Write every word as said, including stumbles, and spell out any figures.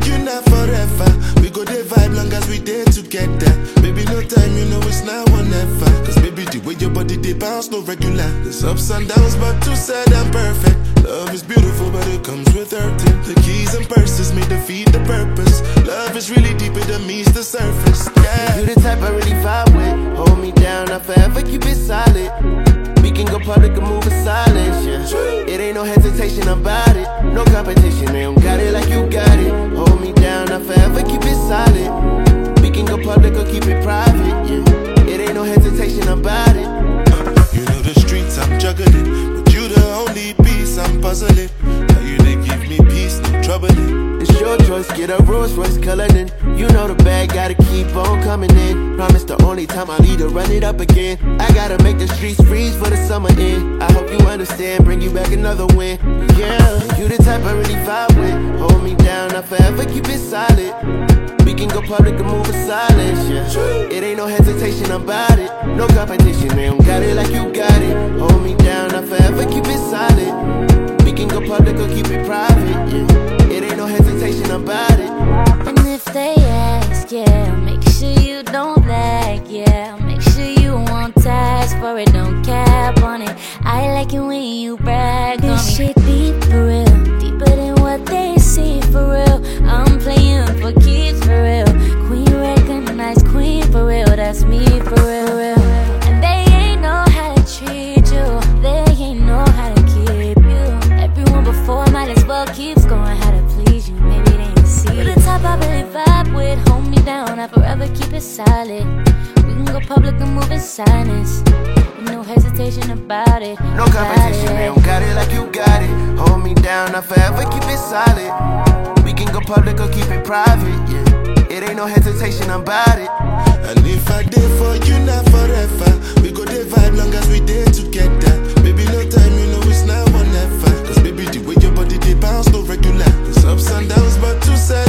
you, not forever. We go there vibe long as we there together. Baby, no time, you know it's now or never. Cause baby, the way your body they bounce, no regular. There's ups and downs, but too sad and perfect. Love is beautiful, but it comes with hurting. The keys and purses may defeat the purpose. Love is really deeper than meets the surface. Yeah, you the type I really vibe with. Hold me down, I'll forever keep it solid. We can go public and move in silence, yeah. It ain't no hesitation about it. No competition, they don't got it like you got it. Hold me down, I'll forever keep it solid. We can go public or keep it private, yeah. It ain't no hesitation about it. uh, You know the streets I'm juggling, but you the only piece I'm puzzling. How you they give me peace, no troubling. It's your choice, get a Rolls Royce coloring. You know the bag, gotta keep on coming in. Promise the only time I leave to run it up again. I gotta make the streets freeze for the summer in. I hope you understand, bring you back another win. Yeah, you the type I really vibe with. Hold me down, I'll forever keep it solid. We can go public and move in silence, yeah. It ain't no hesitation about it. No competition, they don't got it like you got it. Hold me down, I'll forever keep it solid. We can go public or keep it private, yeah. It ain't no hesitation about it. And if they ask, yeah, make sure you don't lag, yeah. Make sure you won't task for it, don't cap on it. I like it when you brag on me. This shit deep for real, deeper than what they see for real. I'm playing for keeps for real. Queen recognized queen for real, that's me for real, real. And they ain't know how to treat you, they ain't know how to keep you. Everyone before might as well keeps going how to please you, maybe they ain't see. You're the type I really vibe with, hold me down, I forever keep it solid. We can go public and move in silence, no hesitation about it. No competition, they don't got it like you got it. Hold me down, I forever keep it solid. We can go public or keep it private, yeah. It ain't no hesitation about it. And if I did for you, not forever. We go there vibe long as we there together. Baby, no time, you know it's now or never. Cause baby, the way your body they bounce, no regular. There's ups and downs, but too sad